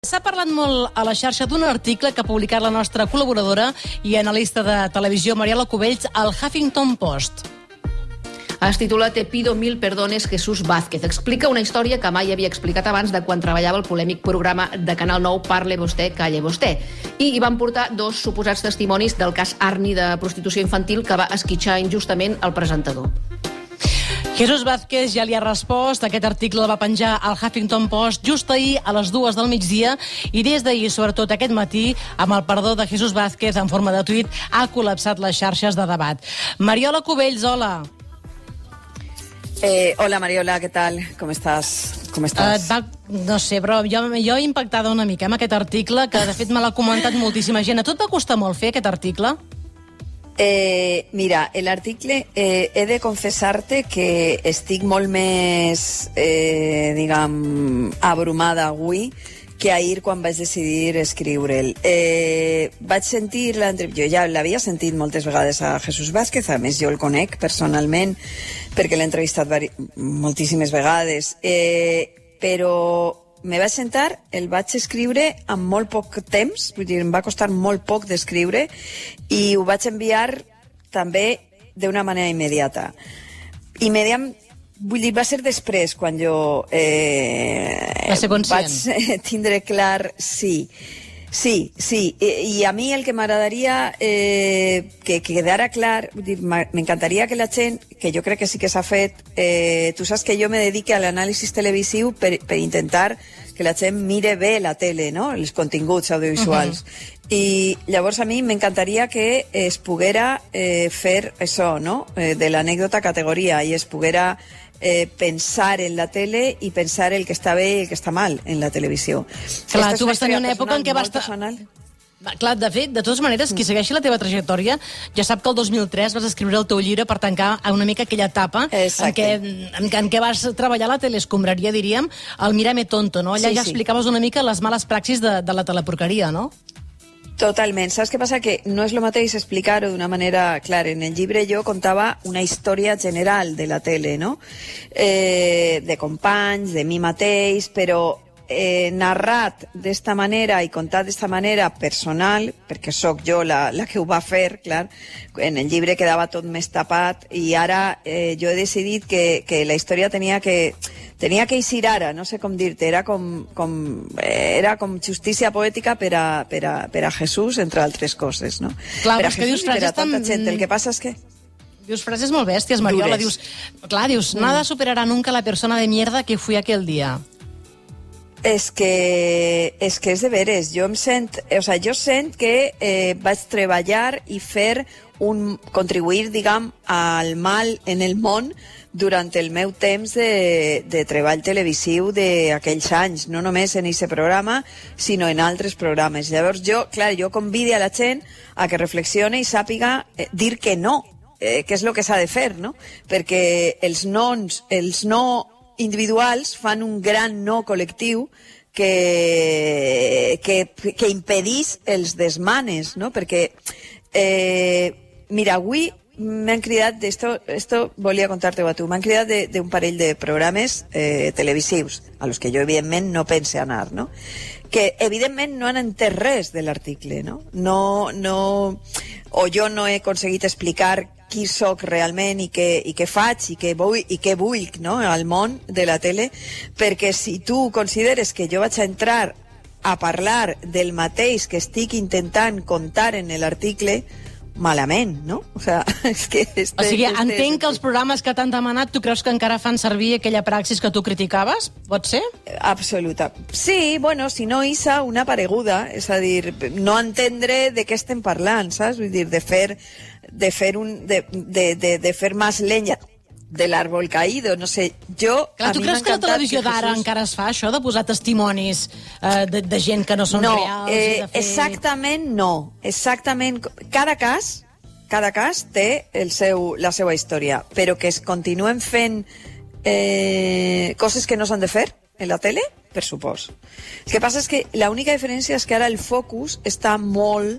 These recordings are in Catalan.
S'ha parlat molt a la xarxa d'un article que ha publicat la nostra col·laboradora i analista de televisió Mariela Cubells al Huffington Post. Es titula Te pido mil perdones, Jesús Vázquez. Explica una història que mai havia explicat abans de quan treballava el polèmic programa de Canal 9 Parle vostè, calle vostè. I hi van portar dos suposats testimonis del cas Arni de prostitució infantil que va esquitxar injustament el presentador. Jesús Vázquez ja li ha respost. Aquest article el va penjar al Huffington Post just ahir a les 2 del migdia i des d'ahir, sobretot aquest matí, amb el perdó de Jesús Vázquez en forma de tuit, ha col·lapsat les xarxes de debat. Mariola Cubells, hola. Hola Mariola, ¿qué tal? ¿Cómo estás? No sé, però jo he impactada una mica amb aquest article, que de fet me l'ha comentat moltíssima gent. A tu et va costar molt fer aquest article? Mira, l'article he de confessar-te que estic molt més, abrumada avui que ahir quan vaig decidir escriure'l. Vaig sentir l'entrevista, jo ja l'havia sentit moltes vegades a Jesús Vázquez, a més jo el conec personalment perquè l'he entrevistat moltíssimes vegades, però me vaig sentar, el vaig escriure amb molt poc temps, vull dir, em va costar molt poc d'escriure i ho vaig enviar també d'una manera immediata. Vull dir, va ser després quan jo vaig tindre clar, sí, i a mi el que m'agradaria que quedara clar, vull dir, m'encantaria que la gent, que jo crec que sí que s'ha fet, tu saps que jo me dedique a l'anàlisi televisiu per intentar que la gent mire bé la tele, no? Els continguts audiovisuals. I llavors a mi m'encantaria que es poguera fer això, no? De l'anècdota categoria, i es poguera pensar en la tele i pensar el que està bé i el que està mal en la televisió. Clar, tu vas tenir una època en què vas estar... Clar, de fet, de totes maneres, qui segueixi la teva trajectòria ja sap que el 2003 vas escriure el teu llibre per tancar una mica aquella etapa en què vas treballar a la teleescombraria, diríem, el Mírame tonto, no? Allà ja explicaves una mica les males praxis de la teleporqueria, no? Totalment. Saps què passa? Que no és el mateix explicar-ho d'una manera clara. En el llibre jo contava una història general de la tele, no? De companys, de mi mateix, però narrat d'esta manera i contat d'esta manera personal, perquè sóc jo la que ho va fer, clar, en el llibre quedava tot més tapat i ara jo he decidit que la història tenia que eixir ara, no sé com dir-te, era com justícia poètica per a Jesús, entre altres coses, no? Clar, per a Jesús i per a tanta gent. El que passa és que... Dius frases molt bèsties, Mariola. Dius, nada superará nunca la persona de mierda que fui aquel día. És que és de veres. Jo sent que vaig treballar i contribuir, diguem, al mal en el món durant el meu temps de treball televisiu d'aquells anys, no només en aquest programa, sinó en altres programes. Llavors jo convido a la gent a que reflexione i sàpiga dir que no, que és el que s'ha de fer, no? Perquè els no individuals fan un gran no col·lectiu que impedís els desmanes, no? Perquè, mira, avui m'han cridat, esto volia contar-te-ho a tu, m'han cridat d'un parell de programes televisius, a los que jo, evidentment, no pense anar, no? Que, evidentment, no han entès res de l'article, no? O jo no he aconseguit explicar qui sóc realment i què faig i què vull, no? Al món de la tele, perquè si tu consideres que jo vaig entrar a parlar del mateix que estic intentant contar en l'article, malament, no? O sigui, entenc que els programes que t'han demanat, tu creus que encara fan servir aquella praxis que tu criticaves? Pot ser? Absoluta. Sí, bueno, si no isa una pareguda, és a dir, no entendre de què estem parlant, saps? Vull dir, de fer más leña del árbol caído, no sé, Clar, tu creus que la televisió d'ara encara es fa això, de posar testimonis de gent que no són reals? Exactament no. Exactament. Cada cas té la seva història, però que es continuen fent coses que no s'han de fer en la tele, per supost. El que passa és que l'única diferència és que ara el focus està molt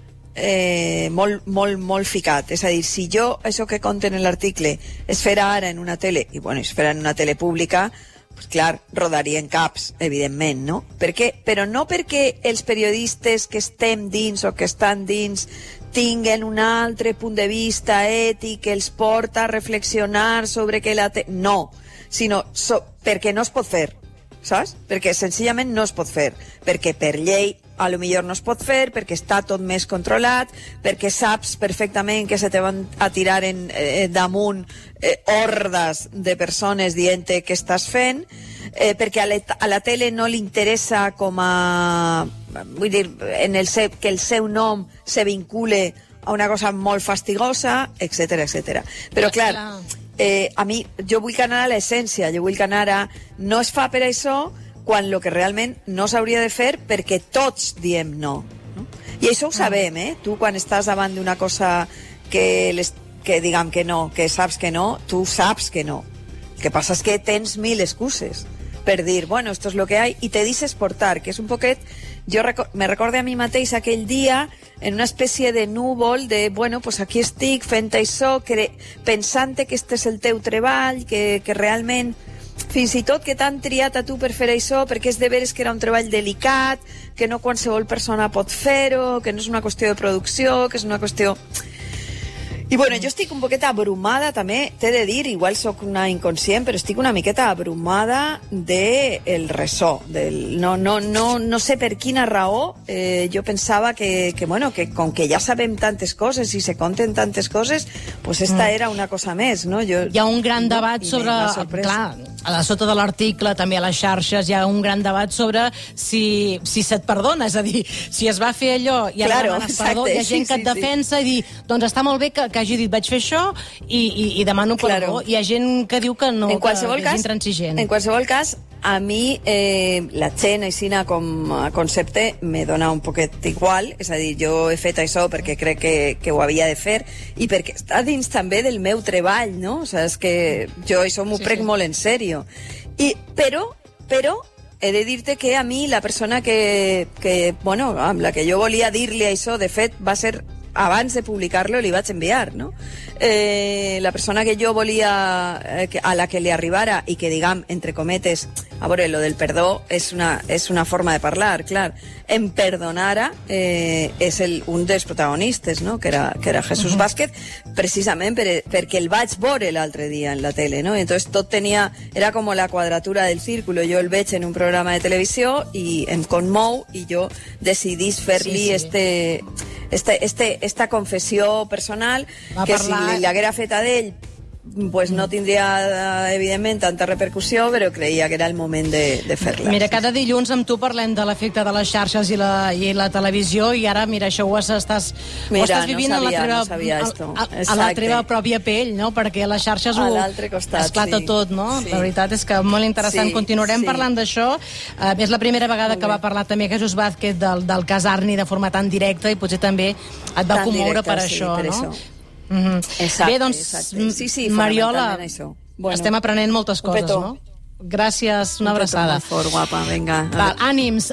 ficat. És a dir, si jo això que conten en l'article es farà ara en una tele, i bueno, es farà en una tele pública, pues clar, rodarien caps, evidentment, no? Per què? Però no perquè els periodistes que estem dins o que estan dins tinguen un altre punt de vista ètic que els porta a reflexionar sobre que no, sinó perquè no es pot fer, saps? Perquè senzillament no es pot fer, perquè per llei a lo millor no es pot fer, perquè està tot més controlat, perquè saps perfectament que se te van a tirar damunt hordes de persones dient-te què estàs fent, perquè a la tele no li interessa com a... vull dir, que el seu nom se vincule a una cosa molt fastigosa, etc etc. Però clar, a mi, jo vull anar a l'essència, jo vull anar a... No es fa per això quan el que realment no s'hauria de fer perquè tots diem no. I això ho sabem, Tu quan estàs davant d'una cosa que diguem que no, que saps que no, tu saps que no. El que passa és que tens 1000 excuses per dir, bueno, esto es lo que hay, i te deixes portar, que és un poquet... Jo me recorde a mi mateix aquell dia en una espècie de núvol de, bueno, pues aquí estic fent això, pensant que este és el teu treball, que realment... Fins i tot que t'han triat a tu per fer això, perquè és de veres que era un treball delicat, que no qualsevol persona pot fer-ho, que no és una qüestió de producció, que és una qüestió... I bueno, jo estic un poqueta abrumada també, t'he de dir, igual sóc una inconscient, però estic una miqueta abrumada del ressò. No sé per quina raó, jo pensava que com que ja sabem tantes coses i se conten tantes coses, pues esta era una cosa més, no? Hi ha un gran debat sobre... Clar, a sota de l'article, també a les xarxes, hi ha un gran debat sobre si se't perdona, és a dir, si es va fer allò i ara demanes perdó, hi ha gent que et defensa i dir, doncs està molt bé que hagi dit vaig fer això i demano perdó. Hi ha gent que diu que no, que és intransigent. En qualsevol cas, a mi la gent aixina com a concepte me dona un poquet igual, és a dir, jo he fet això perquè crec que ho havia de fer i perquè està dins també del meu treball, no? O sigui, és que jo això m'ho prenc molt en sèrio. Però he de dir-te que a mi la persona bueno, amb la que jo volia dir-li això, de fet, va ser abans de publicar-lo li vaig enviar, no? La persona que jo volia a la que li arribara i que, diguem, entre cometes, a veure, lo del perdó és una forma de parlar, clar, em perdonara és un dels protagonistes, no? Que era Jesús Vázquez, precisament perquè el vaig veure l'altre dia en la tele, no? I entonces tot era com la quadratura del círculo, jo el veig en un programa de televisió i em conmou i jo decidís fer-li esta confessió personal que si li haguera fet a d'ell pues no tindria evidentment tanta repercussió, però creia que era el moment de fer-la. Mira, cada dilluns amb tu parlem de l'efecte de les xarxes i la televisió i ara, mira, això ho estàs vivint a la teva pròpia pell, no? Perquè a les xarxes esclata tot, no? La veritat és que molt interessant. Continuarem parlant d'això. És la primera vegada que va parlar també Jesús Vázquez del cas Arni de forma tan directa i potser també et va commoure per això, no? Exacte, bé, doncs, sí, Mariola, bueno, estem aprenent moltes coses, no? Gràcies, una abraçada. Fort, guapa, vinga. Ànims.